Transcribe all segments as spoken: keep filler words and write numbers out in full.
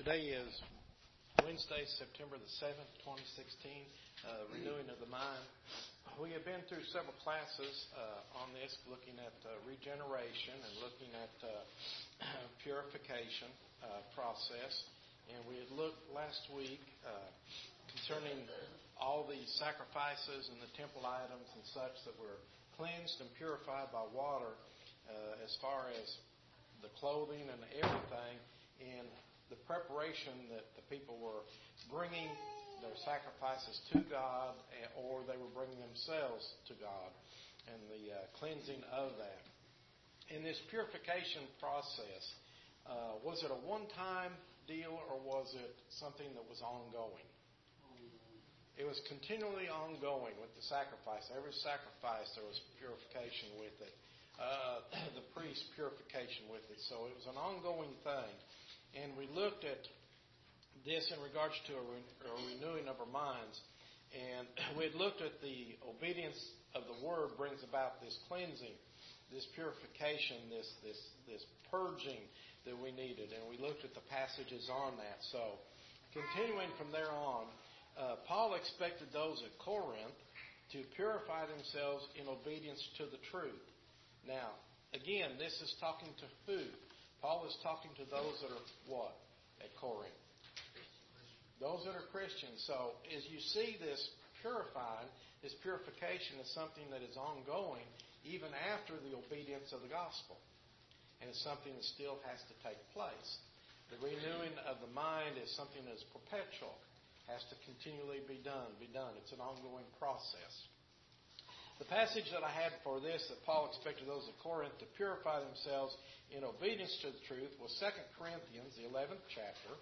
Today is Wednesday, September the seventh, twenty sixteen, uh, renewing of the mind. We have been through several classes uh, on this, looking at uh, regeneration and looking at uh, purification uh, process. And we had looked last week uh, concerning all the sacrifices and the temple items and such that were cleansed and purified by water, uh, as far as the clothing and everything, and the preparation that the people were bringing their sacrifices to God, or they were bringing themselves to God, and the uh, cleansing of that. In this purification process, uh, was it a one-time deal, or was it something that was ongoing? It was continually ongoing with the sacrifice. Every sacrifice, there was purification with it. Uh, the priest's purification with it. So it was an ongoing thing. And we looked at this in regards to a, re- a renewing of our minds. And we had looked at the obedience of the Word brings about this cleansing, this purification, this this this purging that we needed. And we looked at the passages on that. So continuing from there on, uh, Paul expected those at Corinth to purify themselves in obedience to the truth. Now, again, this is talking to who? Paul is talking to those that are what at Corinth? Those that are Christians. So as you see this purifying, this purification is something that is ongoing even after the obedience of the gospel. And it's something that still has to take place. The renewing of the mind is something that is perpetual, has to continually be done, be done. It's an ongoing process. The passage that I had for this, that Paul expected those at Corinth to purify themselves in obedience to the truth, was Second Corinthians, the eleventh chapter.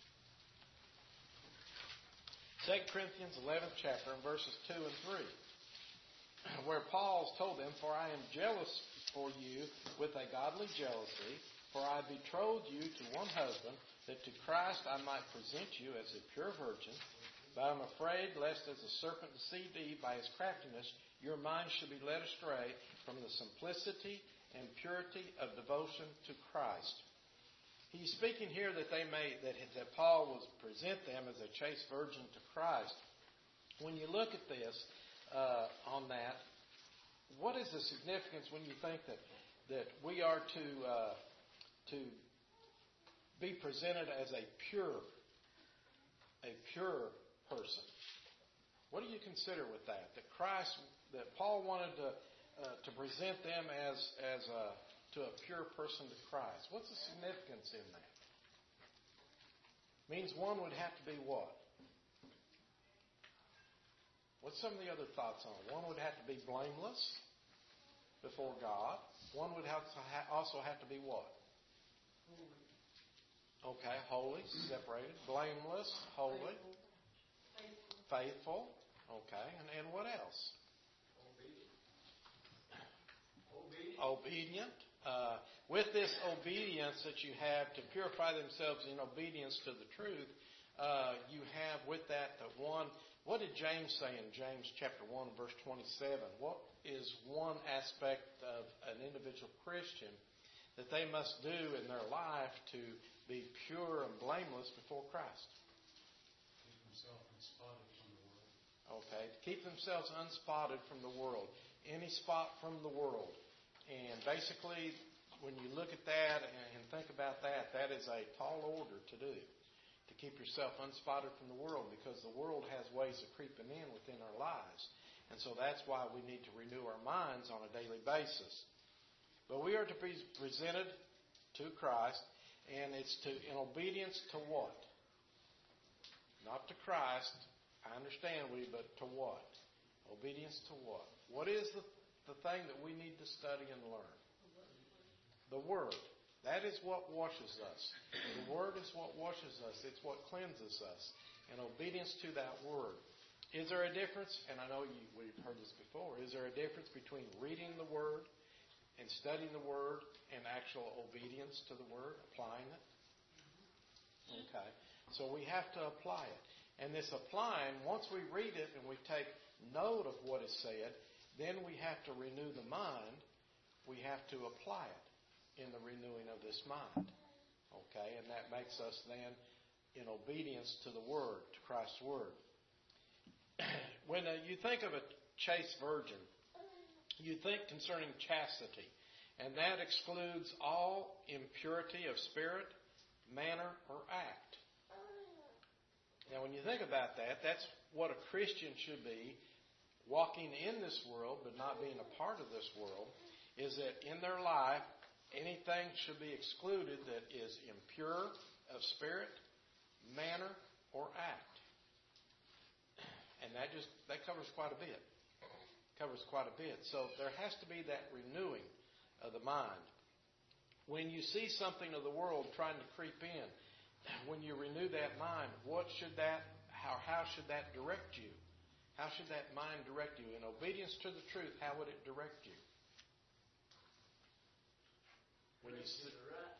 Second Corinthians, eleventh chapter, and verses two and three, where Paul told them, "For I am jealous for you with a godly jealousy, for I betrothed you to one husband, that to Christ I might present you as a pure virgin. But I'm afraid lest as the serpent deceived Eve by his craftiness, your mind should be led astray from the simplicity and purity of devotion to Christ." He's speaking here that they may that, that Paul will present them as a chaste virgin to Christ. When you look at this uh, on that, what is the significance when you think that that we are to uh, to be presented as a pure a pure person? What do you consider with that? That Christ, that Paul wanted to uh, to present them as as a, to a pure person to Christ. What's the significance in that? Means one would have to be what? What's some of the other thoughts on it? One would have to be blameless before God. One would have to ha- also have to be what? Okay, holy, separated, blameless, holy. Faithful. Okay. And, and what else? Obedient. Obedient. Uh, with this obedience that you have to purify themselves in obedience to the truth, uh, you have with that that one, what did James say in James chapter one, verse twenty-seven? What is one aspect of an individual Christian that they must do in their life to be pure and blameless before Christ? Okay, to keep themselves unspotted from the world. Any spot from the world. And basically, when you look at that and think about that, that is a tall order to do. To keep yourself unspotted from the world, because the world has ways of creeping in within our lives. And so that's why we need to renew our minds on a daily basis. But we are to be presented to Christ, and it's to in obedience to what? Not to Christ. I understand we, but to what? Obedience to what? What is the, the thing that we need to study and learn? The Word. That is what washes us. The Word is what washes us. It's what cleanses us. And obedience to that Word. Is there a difference? And I know you, we've heard this before. Is there a difference between reading the Word and studying the Word and actual obedience to the Word, applying it? Okay. So we have to apply it. And this applying, once we read it and we take note of what is said, then we have to renew the mind. We have to apply it in the renewing of this mind. Okay, and that makes us then in obedience to the Word, to Christ's Word. When uh, you think of a chaste virgin, you think concerning chastity, and that excludes all impurity of spirit, manner, or act. Now, when you think about that, that's what a Christian should be, walking in this world but not being a part of this world, is that in their life, anything should be excluded that is impure of spirit, manner, or act. And that just that covers quite a bit. Covers quite a bit. So there has to be that renewing of the mind. When you see something of the world trying to creep in, when you renew that mind, what should that how how should that direct you? How should that mind direct you? In obedience to the truth, how would it direct you? When you see,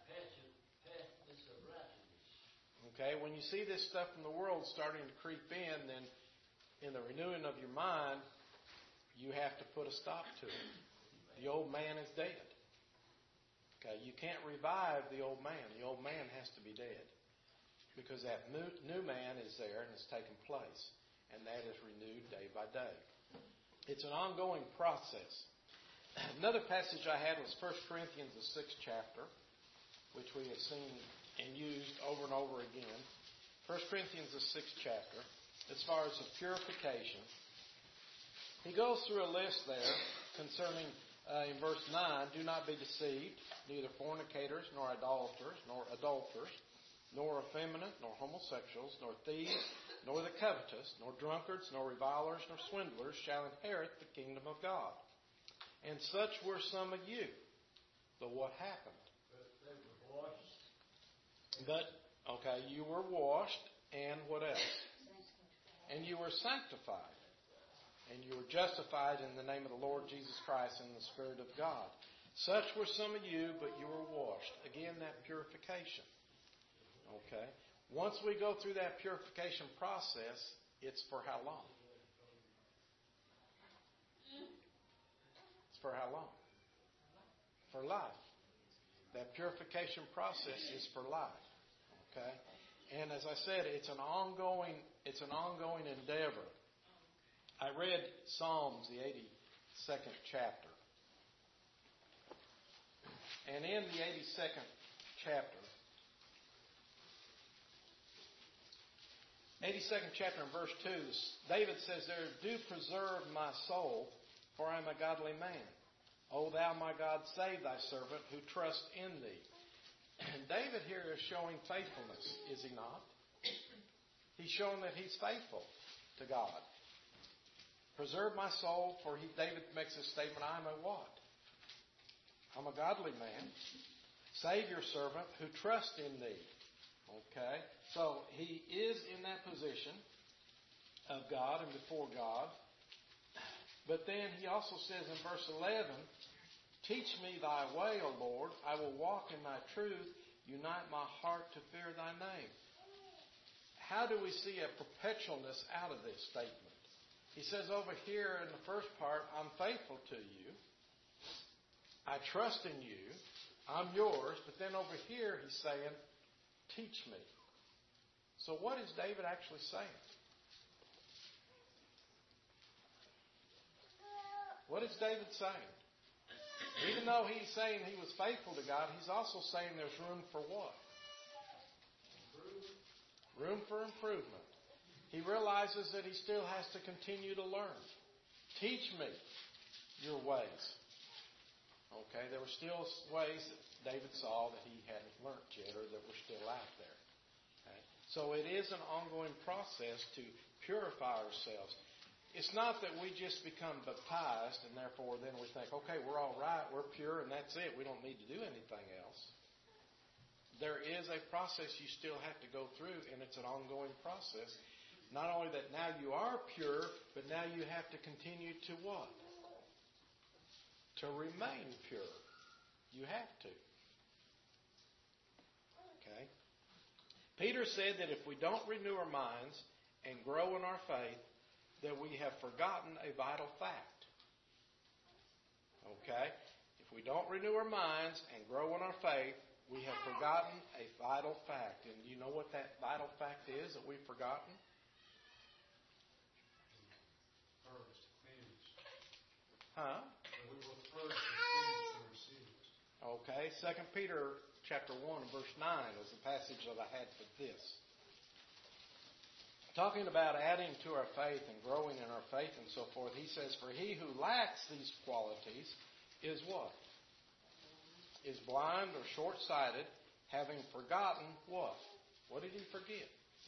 okay, when you see this stuff from the world starting to creep in, then in the renewing of your mind, you have to put a stop to it. The old man is dead. Okay, you can't revive the old man. The old man has to be dead because that new man is there and it's taken place, and that is renewed day by day. It's an ongoing process. Another passage I had was First Corinthians, the sixth chapter, which we have seen and used over and over again. First Corinthians, the sixth chapter, as far as the purification. He goes through a list there concerning, uh, in verse nine, do not be deceived, neither fornicators, nor idolaters, nor adulterers, nor effeminate, nor homosexuals, nor thieves, nor the covetous, nor drunkards, nor revilers, nor swindlers shall inherit the kingdom of God. And such were some of you. But what happened? But they were washed. But, okay, you were washed, and what else? And you were sanctified. And you were justified in the name of the Lord Jesus Christ in the Spirit of God. Such were some of you, but you were washed. Again, that purification. Okay? Once we go through that purification process, it's for how long? It's for how long? For life. That purification process is for life. Okay? And as I said, it's an ongoing, it's an ongoing endeavor. I read Psalms, the eighty-second chapter. And in the eighty-second chapter, eighty-second chapter and verse two, David says there, do preserve my soul, for I am a godly man. O thou my God, save thy servant who trusts in thee. And David here is showing faithfulness, is he not? He's showing that he's faithful to God. Preserve my soul, for he, David makes this statement, I am a what? I'm a godly man. Save your servant who trusts in thee. Okay? So he is in that position of God and before God. But then he also says in verse eleven, teach me thy way, O Lord. I will walk in thy truth. Unite my heart to fear thy name. How do we see a perpetualness out of this statement? He says over here in the first part, I'm faithful to you. I trust in you. I'm yours. But then over here he's saying, teach me. So what is David actually saying? What is David saying? Even though he's saying he was faithful to God, he's also saying there's room for what? Room for improvement. He realizes that he still has to continue to learn. Teach me your ways. Okay, there were still ways that David saw that he hadn't learned yet or that were still out there. Okay? So it is an ongoing process to purify ourselves. It's not that we just become baptized and therefore then we think, okay, we're all right, we're pure, and that's it. We don't need to do anything else. There is a process you still have to go through, and it's an ongoing process. Not only that now you are pure, but now you have to continue to what? To remain pure. You have to. Okay? Peter said that if we don't renew our minds and grow in our faith, that we have forgotten a vital fact. Okay? If we don't renew our minds and grow in our faith, We have forgotten a vital fact. And you know what that vital fact is that we've forgotten? First, finished. Huh? And we were first and finished in our sins. Okay, Second Peter chapter one, verse nine was the passage that I had for this. Talking about adding to our faith and growing in our faith and so forth, he says, for he who lacks these qualities is what? Is blind or short-sighted, having forgotten what? What did he forget?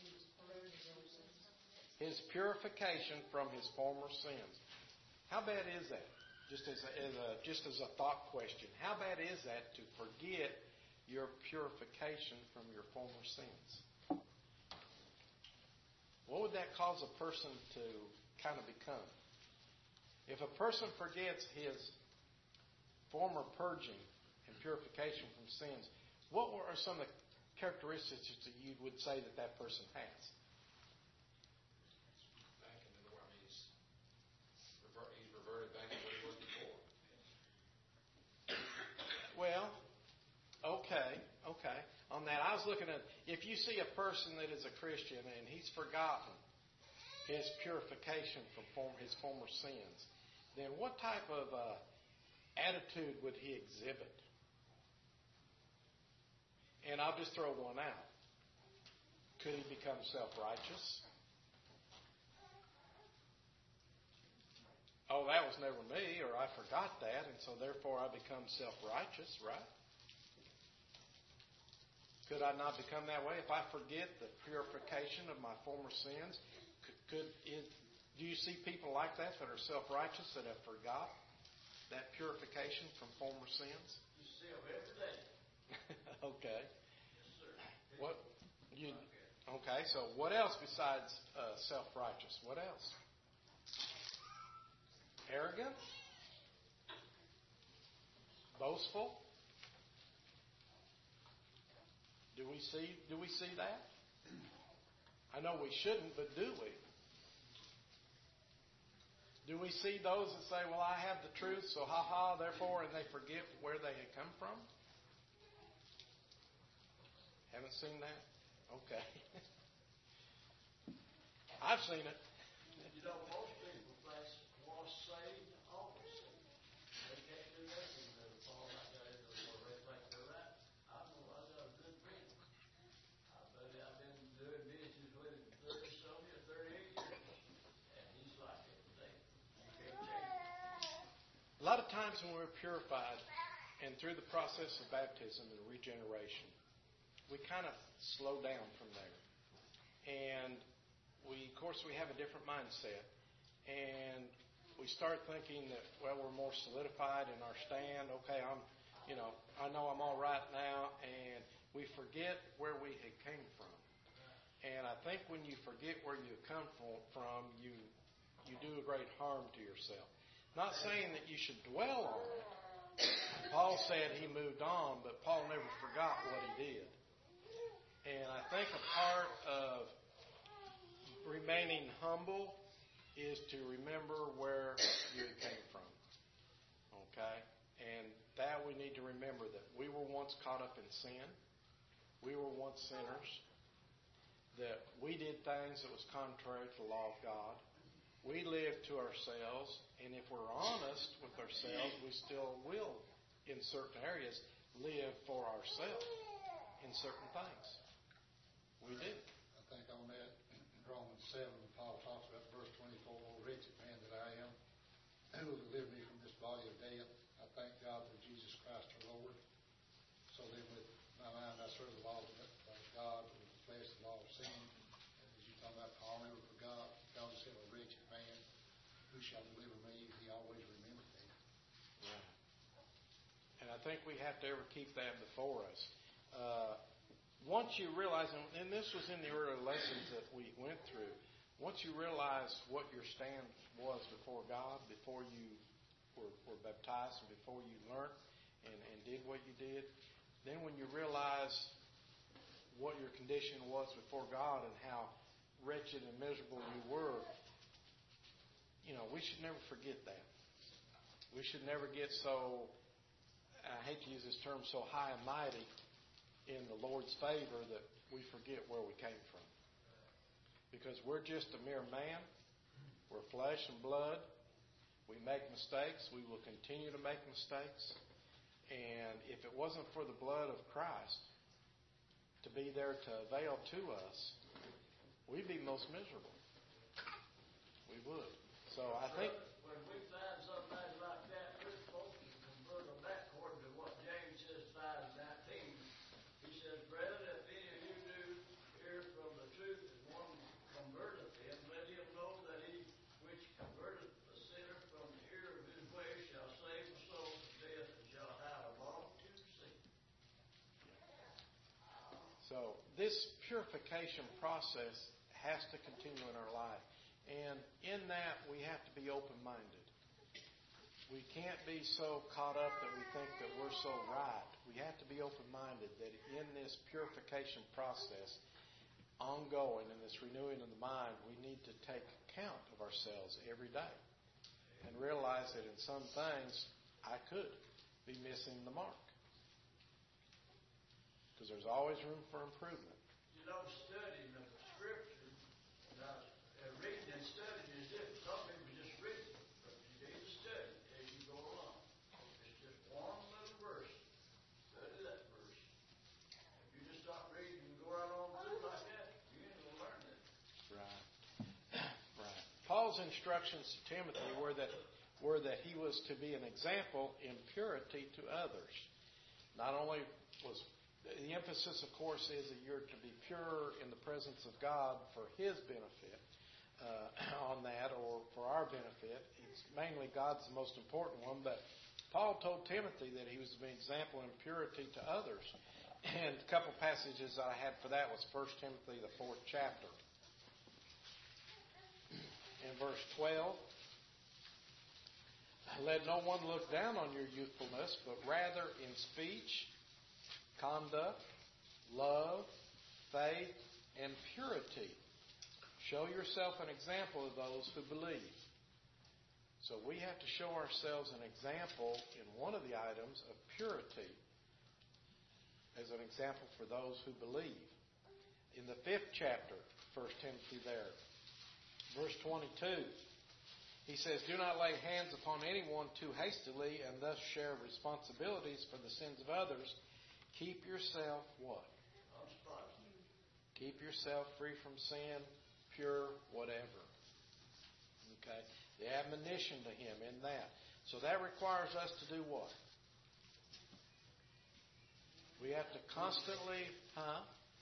His purification from his former sins. How bad is that? Just as a, as a, just as a thought question. How bad is that to forget your purification from your former sins? What would that cause a person to kind of become? If a person forgets his former purging and purification from sins, what are some of the characteristics that you would say that that person has? Back into the, I mean, he's, revert, he's reverted back to what he was before. Well, okay, okay. On that, I was looking at, if you see a person that is a Christian and he's forgotten his purification from form, his former sins, then what type of uh, attitude would he exhibit? And I'll just throw one out. Could he become self-righteous? Oh, that was never me, or I forgot that, and so therefore I become self-righteous, right? Could I not become that way if I forget the purification of my former sins? Could, could is, do you see people like that that are self-righteous that have forgot that purification from former sins? You see them every day. Okay. Yes, sir. What you? Okay. So what else besides uh, self-righteous? What else? Arrogant, boastful. Do we see? Do we see that? I know we shouldn't, but do we? Do we see those that say, "Well, I have the truth, so ha ha," therefore, and they forget where they had come from? Haven't seen that? Okay. I've seen it. You know, most people think once saved, always saved. They can't do that. They fall like that into the they think they're right. I know I got a good friend. I bet I've been doing business with him thirty something or thirty-eight years. And he's like it today. You can't change it. A lot of times when we're purified and through the process of baptism and regeneration, we kind of slow down from there. And we, of course, we have a different mindset. And we start thinking that, well, we're more solidified in our stand. Okay, I'm, you know, I know I'm all right now. And we forget where we had came from. And I think when you forget where you come from, you you do a great harm to yourself. Not saying that you should dwell on it. Paul said he moved on, but Paul never forgot what he did. And I think a part of remaining humble is to remember where you came from. Okay? And that we need to remember that we were once caught up in sin. We were once sinners. That we did things that was contrary to the law of God. We lived to ourselves, and if we're honest with ourselves, we still will, in certain areas, live for ourselves in certain things. We do. I think on that, in Romans seven, Paul talks about verse twenty-four, "O wretched man that I am, who will deliver me from this body of death? I thank God for Jesus Christ our Lord. So then with my mind I serve the law of God, but with the flesh the law of sin." And as you talk about, Paul never forgot. God said, "A wretched man, who shall deliver me?" He always remembered that. Right. And I think we have to ever keep that before us. Uh, once you realize, and this was in the early lessons that we went through, once you realize what your stand was before God, before you were, were baptized, and before you learned and, and did what you did, then when you realize what your condition was before God and how wretched and miserable you were, you know, we should never forget that. We should never get so, I hate to use this term, so high and mighty in the Lord's favor that we forget where we came from. Because we're just a mere man. We're flesh and blood. We make mistakes. We will continue to make mistakes. And if it wasn't for the blood of Christ to be there to avail to us, we'd be most miserable. We would. So I think... When we find somebody like that, we're supposed to convert them back according to what James says five nineteen. He says, brethren, if any of you do hear from the truth and one converteth him, let him know that he which converteth the sinner from the error of his way shall save the soul from death and shall have a multitude of sin. So this purification process has to continue in our life. And in that, we have to be open-minded. We can't be so caught up that we think that we're so right. We have to be open-minded that in this purification process, ongoing, in this renewing of the mind, we need to take account of ourselves every day and realize that in some things, I could be missing the mark. Because there's always room for improvement. You know, studying of the Scripture, now, uh, reading and studying is different. Some people just read it, but you need to study as you go along. It's just one little verse. Study that verse. If you just stop reading and go right on through like that, you ain't going to learn it. Right. Right. Paul's instructions to Timothy were that were that he was to be an example in purity to others. Not only was the emphasis, of course, is that you're to be pure in the presence of God for His benefit uh, on that, or for our benefit. It's mainly God's the most important one, but Paul told Timothy that he was to be an example in purity to others. And a couple passages that I had for that was First Timothy, the fourth chapter. In verse twelve, let no one look down on your youthfulness, but rather in speech, conduct, love, faith, and purity. Show yourself an example of those who believe. So we have to show ourselves an example in one of the items of purity as an example for those who believe. In the fifth chapter, First Timothy there, verse twenty-two, he says, do not lay hands upon anyone too hastily and thus share responsibilities for the sins of others. Keep yourself what? Keep yourself free from sin, pure, whatever. Okay? The admonition to him in that. So that requires us to do what? We have to constantly, huh?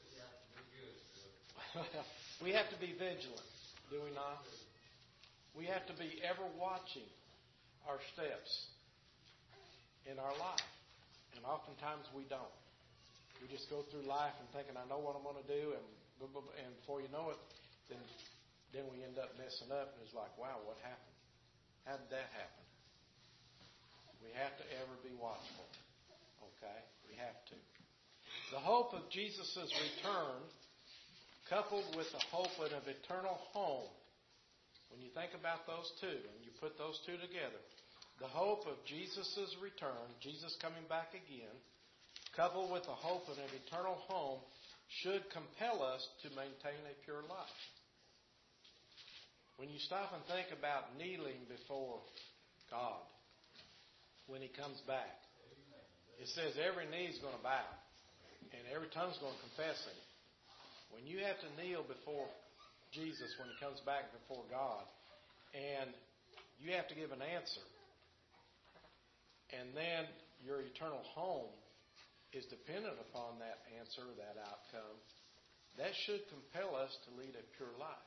We have to be vigilant, do we not? We have to be ever watching our steps in our life. And oftentimes we don't. We just go through life and thinking, I know what I'm going to do, and and before you know it, then then we end up messing up, and it's like, wow, what happened? How did that happen? We have to ever be watchful. Okay? We have to. The hope of Jesus' return, coupled with the hope of an eternal home, when you think about those two, and you put those two together, the hope of Jesus' return, Jesus coming back again, coupled with the hope of an eternal home, should compel us to maintain a pure life. When you stop and think about kneeling before God when He comes back, it says every knee is going to bow and every tongue is going to confess Him. When you have to kneel before Jesus when He comes back before God, and you have to give an answer, and then your eternal home is dependent upon that answer, that outcome, that should compel us to lead a pure life.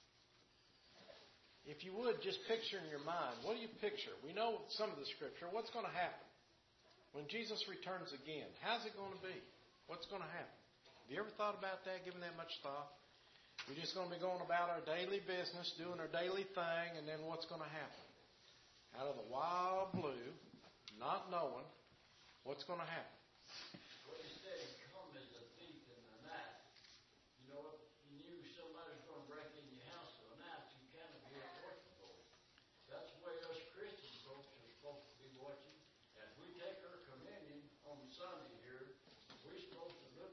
If you would, just picture in your mind, what do you picture? We know some of the Scripture. What's going to happen? When Jesus returns again, how's it going to be? What's going to happen? Have you ever thought about that, given that much thought? We're just going to be going about our daily business, doing our daily thing, and then what's going to happen? Out of the wild blue, not knowing, what's going to happen? Well, he said he'd come as a thief in the night. You know, if you knew somebody's going to break in your house in the night, you kind of be watching for it. That's the way us Christian folks are supposed to be watching. As we take our communion on Sunday here, we're supposed to look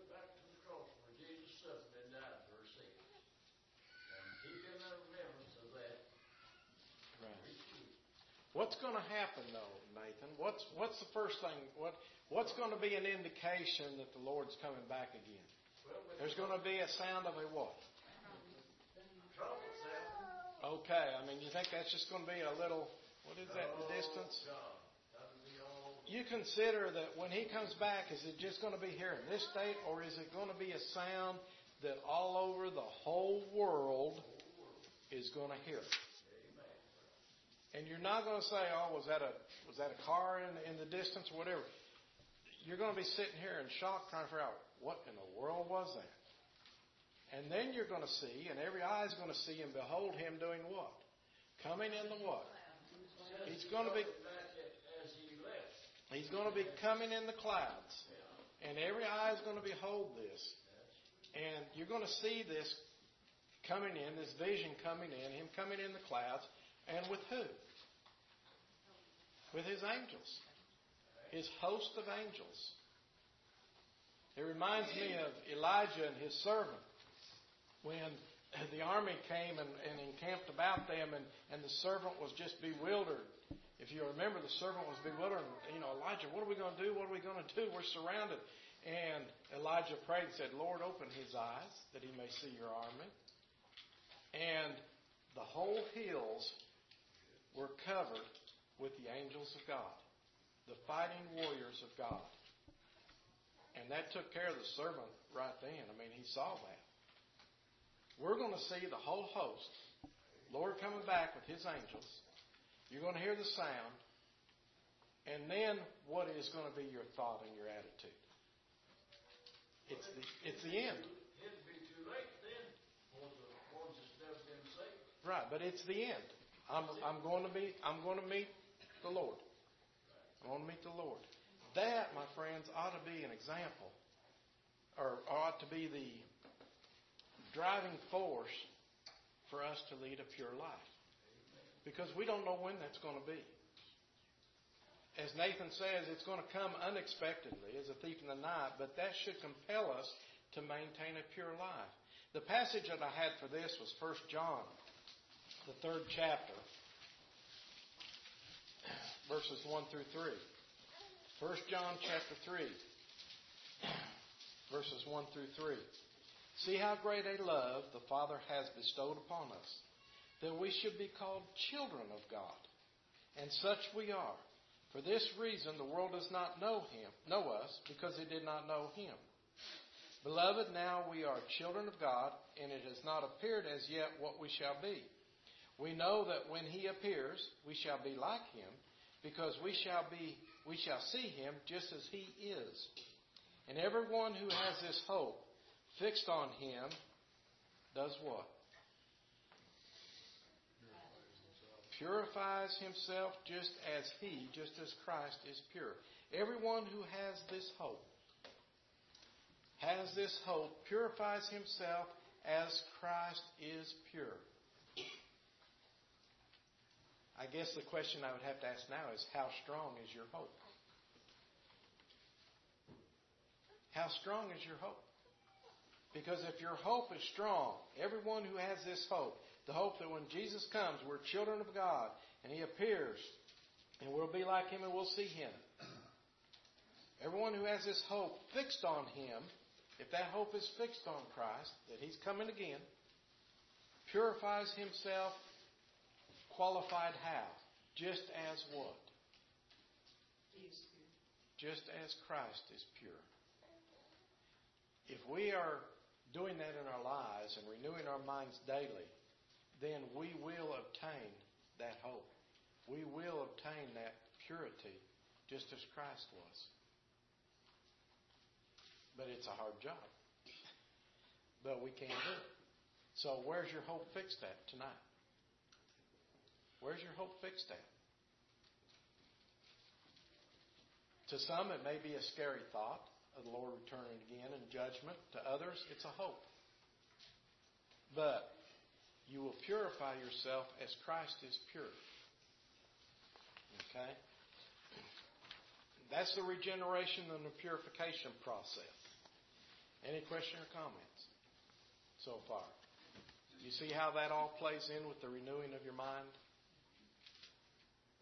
What's going to happen, though, Nathan? What's what's the first thing? What what's going to be an indication that the Lord's coming back again? There's going to be a sound of a what? Trumpet sound. Okay, I mean, you think that's just going to be a little? What is that in the distance? Oh, God. That'll be all. You consider that when He comes back, is it just going to be here in this state, or is it going to be a sound that all over the whole world is going to hear? And you're not going to say, "Oh, was that a was that a car in in the distance, or whatever." You're going to be sitting here in shock, trying to figure out what in the world was that. And then you're going to see, and every eye is going to see and behold Him doing what? Coming in the what? He's going to be. As he left. He's going to be coming in the clouds, and every eye is going to behold this, and you're going to see this coming in, this vision coming in, Him coming in the clouds. And with who? With His angels. His host of angels. It reminds me of Elijah and his servant. When the army came and, and encamped about them and, and the servant was just bewildered. If you remember, the servant was bewildered. You know, Elijah, what are we going to do? What are we going to do? We're surrounded. And Elijah prayed and said, Lord, open his eyes that he may see your army. And the whole hills were covered with the angels of God, the fighting warriors of God. And that took care of the servant right then. I mean, he saw that. We're going to see the whole host, Lord coming back with His angels. You're going to hear the sound. And then what is going to be your thought and your attitude? It's the, it's the end. It'd be too late then for the ones that's never been saved. Right, but it's the end. I'm, I'm going to be. I'm going to meet the Lord. I'm going to meet the Lord. That, my friends, ought to be an example, or ought to be the driving force for us to lead a pure life, because we don't know when that's going to be. As Nathan says, it's going to come unexpectedly as a thief in the night, but that should compel us to maintain a pure life. The passage that I had for this was First John, the third chapter, verses one through three. First John chapter three, verses one through three. See how great a love the Father has bestowed upon us, that we should be called children of God. And such we are. For this reason the world does not know Him, know us, because it did not know Him. Beloved, now we are children of God, and it has not appeared as yet what we shall be. We know that when He appears, we shall be like Him, because we shall be, we shall see Him just as He is. And everyone who has this hope fixed on Him does what? Purifies himself just as He, just as Christ is pure. Everyone who has this hope, has this hope, purifies himself as Christ is pure. I guess the question I would have to ask now is, how strong is your hope? How strong is your hope? Because if your hope is strong, everyone who has this hope, the hope that when Jesus comes, we're children of God, and He appears, and we'll be like Him and we'll see Him. Everyone who has this hope fixed on Him, if that hope is fixed on Christ, that He's coming again, purifies himself, qualified how? Just as what? Just as Christ is pure. If we are doing that in our lives and renewing our minds daily, then we will obtain that hope. We will obtain that purity just as Christ was. But it's a hard job. But we can do it. So where's your hope fixed at tonight? Where's your hope fixed at? To some, it may be a scary thought of the Lord returning again in judgment. To others, it's a hope. But you will purify yourself as Christ is pure. Okay? That's the regeneration and the purification process. Any question or comments so far? You see how that all plays in with the renewing of your mind?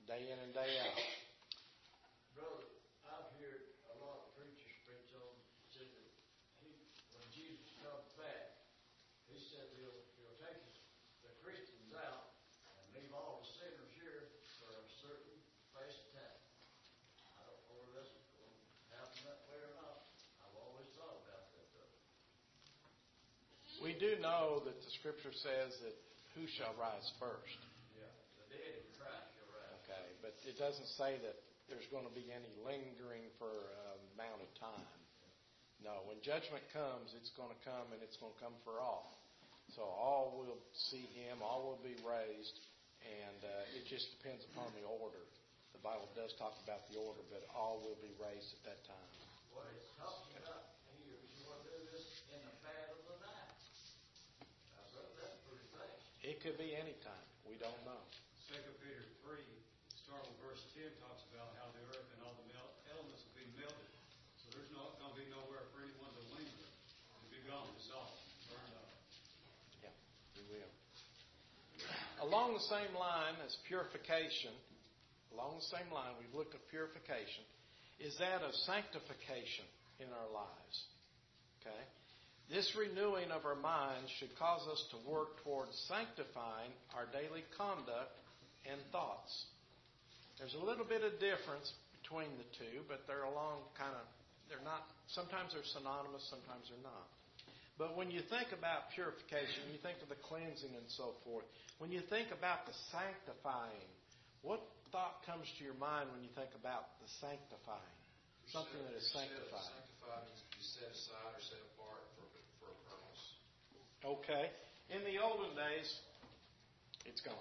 day in and day out. Brother, I've heard a lot of preachers preach on, said that he, when Jesus comes back, he said he'll, he'll take us, the Christians out and leave all the sinners here for a certain space of time. I don't know whether that's going to happen that way or not. I've always thought about that, though. We do know that the Scripture says that who shall rise first? Yeah, the dead in Christ shall rise. Okay, but it doesn't say that there's going to be any lingering for an amount of time. No, when judgment comes, it's going to come, and it's going to come for all. So all will see Him, all will be raised, and uh, it just depends upon the order. The Bible does talk about the order, but all will be raised at that time. What it's talking about here is you want to do this in the bad of the night. Now, brother, that's pretty fast. It could be any time. We don't know. Second Peter three, starting with verse ten, talks about how the earth and all the mel- elements will be melted. So there's not going to be nowhere for anyone to linger, to be gone. It's all burned up. Yeah, we will. Along the same line as purification, along the same line, we've looked at purification, is that of sanctification in our lives. Okay? This renewing of our minds should cause us to work towards sanctifying our daily conduct and thoughts. There's a little bit of difference between the two, but they're along kind of, they're not, sometimes they're synonymous, sometimes they're not. But when you think about purification, you think of the cleansing and so forth. When you think about the sanctifying, what thought comes to your mind when you think about the sanctifying? Something that is sanctified. Sanctified means to be set aside or set apart for, for a purpose. Okay. In the olden days, it's gone.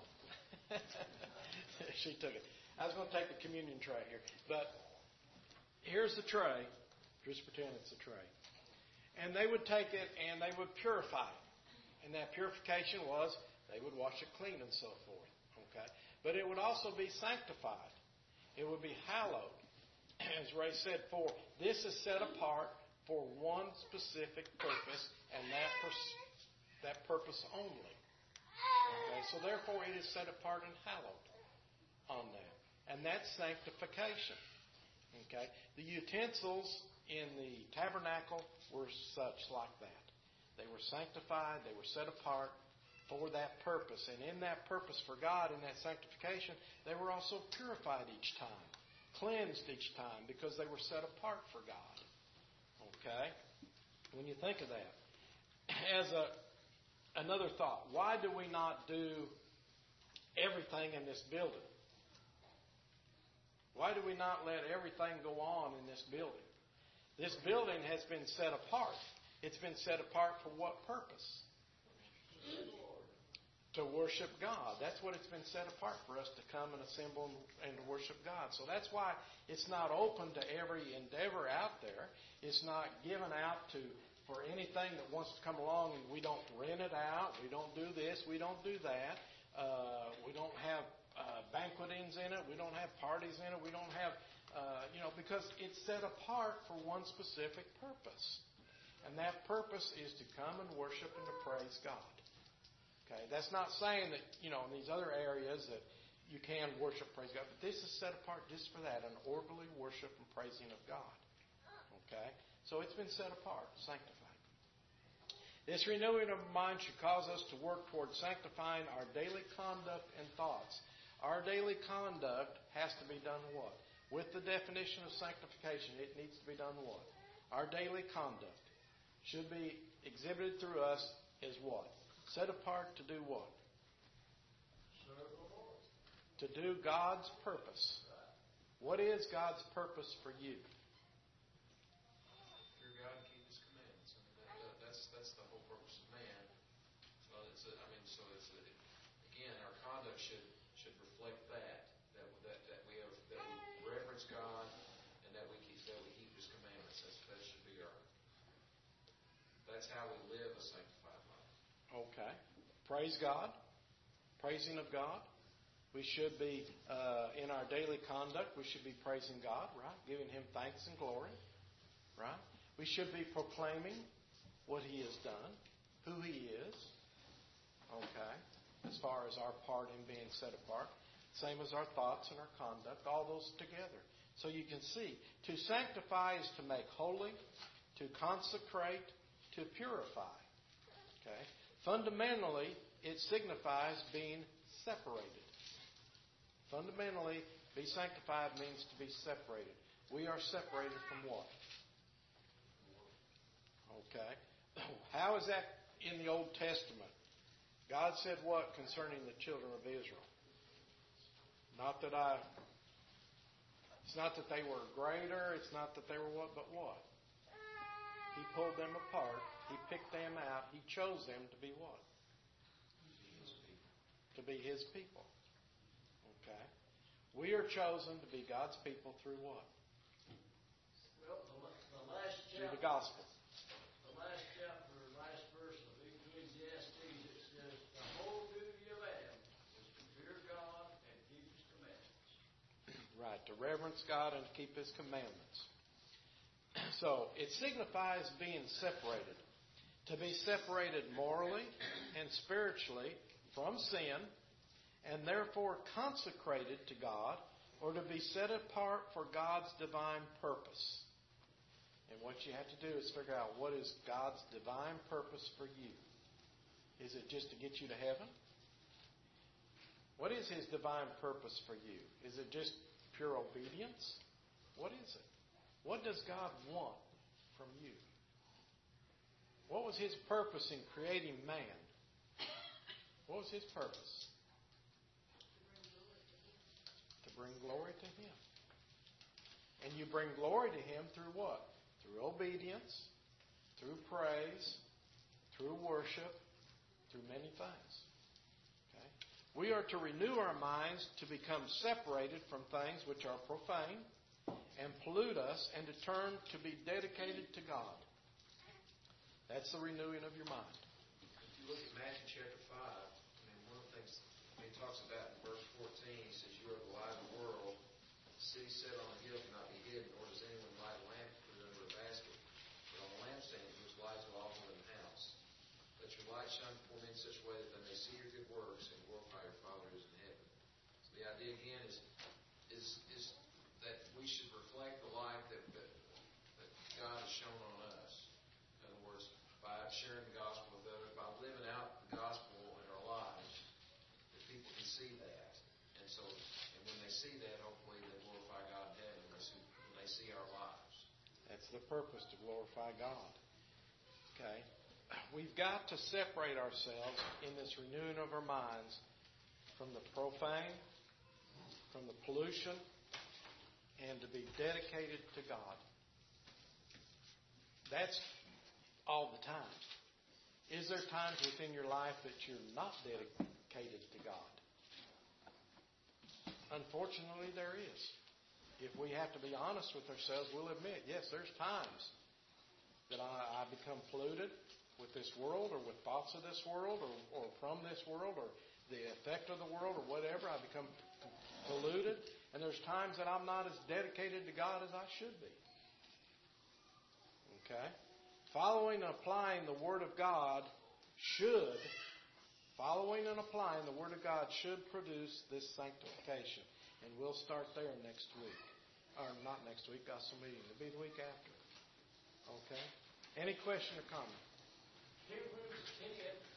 She took it. I was going to take the communion tray here. But here's the tray. Just pretend it's a tray. And they would take it and they would purify it. And that purification was they would wash it clean and so forth. Okay. But it would also be sanctified. It would be hallowed. As Ray said, for this is set apart for one specific purpose, and that pers- that purpose only. Okay, so therefore it is set apart and hallowed on that, and that's sanctification. Okay, the utensils in the tabernacle were such like that. They were sanctified. They were set apart for that purpose, and in that purpose for God, in that sanctification, they were also purified each time. Cleansed each time because they were set apart for God. Okay? When you think of that. As a another thought, why do we not do everything in this building? Why do we not let everything go on in this building? This building has been set apart. It's been set apart for what purpose? To worship God. That's what it's been set apart for us to come and assemble and to worship God. So that's why it's not open to every endeavor out there. It's not given out to for anything that wants to come along, and we don't rent it out. We don't do this. We don't do that. Uh, we don't have uh, banquetings in it. We don't have parties in it. We don't have, uh, you know, because it's set apart for one specific purpose. And that purpose is to come and worship and to praise God. Okay, that's not saying that, you know, in these other areas that you can worship, praise God, but this is set apart just for that, an orderly worship and praising of God. Okay, so it's been set apart, sanctified. This renewing of mind should cause us to work towards sanctifying our daily conduct and thoughts. Our daily conduct has to be done what? With the definition of sanctification, it needs to be done what? Our daily conduct should be exhibited through us as what? Set apart to do what? Serve the Lord. To do God's purpose. What is God's purpose for you? Fear God and keep His commandments. I mean, that, that, that's that's the whole purpose of man. So it's a, I mean, so it's a, again, our conduct should should reflect that that that that we have that we reverence God and that we keep that we keep His commandments. That's, that should be our. That's how we live a sanctified life. Okay. Praise God. Praising of God. We should be, uh, in our daily conduct, we should be praising God, right? Giving Him thanks and glory, right? We should be proclaiming what He has done, who He is, okay, as far as our part in being set apart. Same as our thoughts and our conduct, all those together. So you can see, to sanctify is to make holy, to consecrate, to purify. Okay? Fundamentally, it signifies being separated. Fundamentally, be sanctified means to be separated. We are separated from what? Okay. How is that in the Old Testament? God said what concerning the children of Israel? Not that I... It's not that they were greater. It's not that they were what, but what? He pulled them apart. He picked them out. He chose them to be what? To be His people. Okay. We are chosen to be God's people through what? Well, the, the last Through chapter, the gospel. the last chapter, last verse of Ecclesiastes, it says, the whole duty of man is to fear God and keep His commandments. Right, to reverence God and keep His commandments. So, it signifies being separated. To be separated morally and spiritually from sin, and therefore consecrated to God, or to be set apart for God's divine purpose. And what you have to do is figure out what is God's divine purpose for you. Is it just to get you to heaven? What is His divine purpose for you? Is it just pure obedience? What is it? What does God want from you? What was His purpose in creating man? What was His purpose? To bring glory to Him. And you bring glory to Him through what? Through obedience, through praise, through worship, through many things. Okay? We are to renew our minds to become separated from things which are profane and pollute us, and to turn to be dedicated to God. That's the renewing of your mind. If you look at Matthew chapter five, I mean, one of the things he talks about in verse fourteen, he says, "You are the light of the world. The city set on a hill cannot be hidden, nor does anyone light a lamp and put it under a basket, but on a lampstand, which lights all in the house. Let your light shine before men in such a way that they may see your good works and glorify your Father who is in heaven." So the idea again is is is that we should reflect the light that, that that God has shown on us. In other words, by sharing the gospel with others, by living out the gospel in our lives, that people can see that. And so, and when they see that, hopefully they glorify God in heaven when they see, when they see our lives. That's the purpose, to glorify God. Okay? We've got to separate ourselves in this renewing of our minds from the profane, from the pollution, and to be dedicated to God. That's all the time. Is there times within your life that you're not dedicated to God? Unfortunately, there is. If we have to be honest with ourselves, we'll admit, yes, there's times that I, I become polluted with this world, or with thoughts of this world, or, or from this world, or the effect of the world, or whatever. I become polluted. And there's times that I'm not as dedicated to God as I should be. Okay? Following and applying the Word of God should, following and applying the Word of God should produce this sanctification. And we'll start there next week. Or not next week, got some meeting. It'll be the week after. Okay? Any question or comment? Hebrews ten,